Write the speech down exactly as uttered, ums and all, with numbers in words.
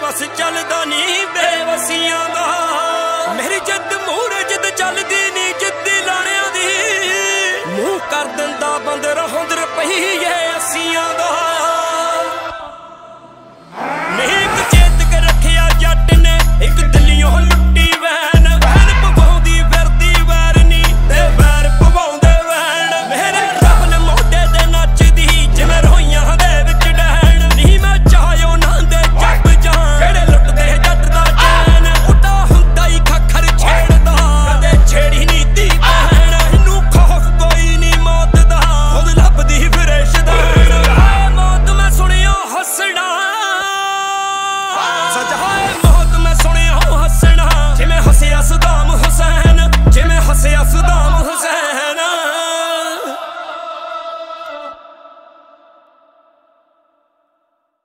ਬਸ ਚੱਲਦਾ ਨੀ ਬੇਵਸੀਆਂ ਦਾ। ਮੇਰੀ ਜਿੱਦ ਮੂਹਰੇ ਜਿੱਦ ਚੱਲਦੀ ਨੀ ਜਿੱਦੀ ਲਾਣਿਆਂ ਦੀ, ਮੂੰਹ ਕਰ ਦਿੰਦਾ ਬੰਦ ਰਹੋਂਦ ਰੁਪਈਏ ਅੱਸੀਆਂ ਦਾ।